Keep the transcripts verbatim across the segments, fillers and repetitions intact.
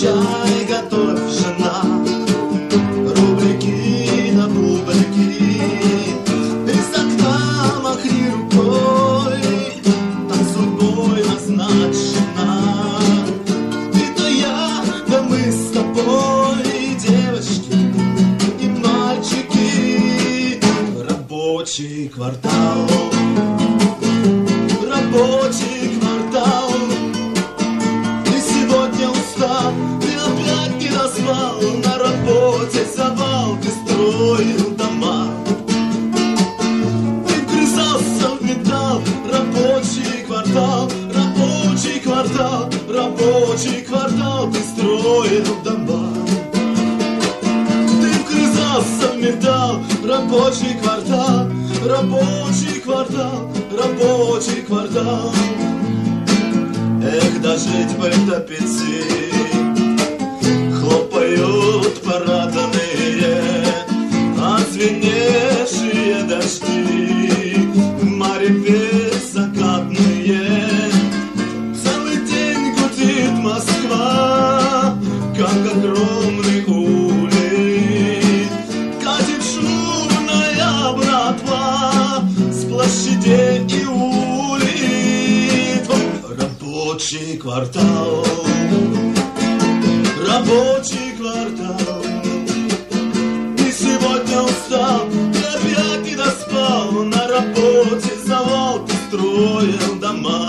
чай готовь, жена, рубрики на бублики, из окна махни рукой, там судьбой назначена. Ты-то я, да мы с тобой, девочки и мальчики. Рабочий квартал, рабочий квартал. Ты сегодня устал, ты опять не доспал, на работе завал, ты строил дома. Ты вгрызался в металл, рабочий квартал, рабочий квартал, рабочий квартал, ты строил дома. Ты вгрызался в металл, рабочий квартал, рабочий квартал, рабочий квартал. Эх, дожить бы до пяти, хлопают парадные, отзвеневшие дожди, морепей закатные. Целый день гудит Москва, как огромный улей. Катит шумная братва с площадей и улиц. Рабочий квартал, рабочий квартал. Ты сегодня устал, ты опять не доспал, на работе завал, ты строил дома.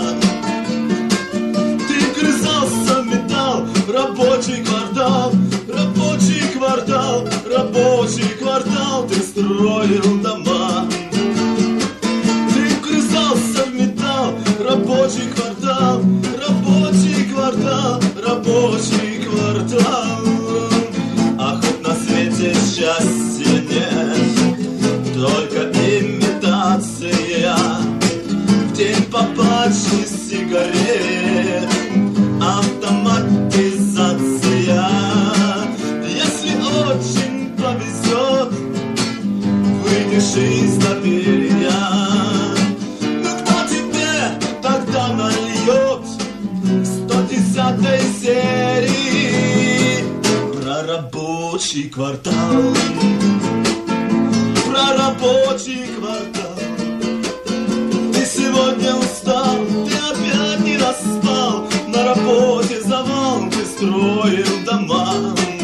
Ты вгрызался в металл, рабочий квартал, рабочий квартал, рабочий квартал, ты строил дома. Ты вгрызался в металл, рабочий квартал, рабочий квартал, рабочий квартал. А хоть на свете счастья нет, только имитация. В день попавших сигарет автоматизация. Если очень повезет, выйдешь из доверия. Ну кто тебе тогда нальет сто десятой серии про рабочий квартал, про рабочий квартал? Ты сегодня устал, ты опять не доспал, на работе завал, ты строил дома.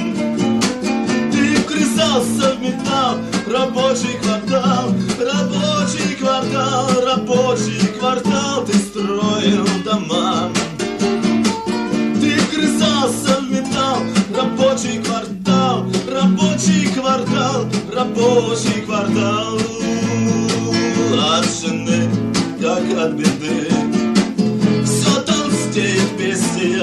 Ты вгрызался в металл, рабочий квартал, рабочий квартал, рабочий квартал, ты строил дома. Ты вгрызался в металл, рабочий квартал, рабочий квартал, рабочий квартал. От жены, как от беды, все толстеет песня.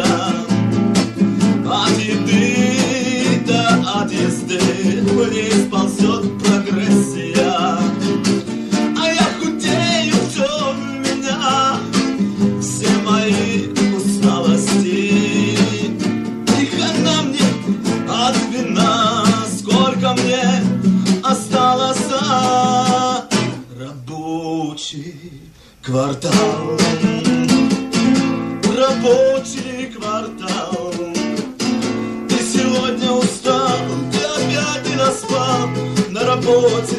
От еды до от езды вниз ползет прогрессия. А я худею, все в меня, все мои усталости. И хана мне от вина, сколько мне осталось. Рабочий квартал, рабочий квартал. Ты сегодня устал, ты опять не доспал, на работе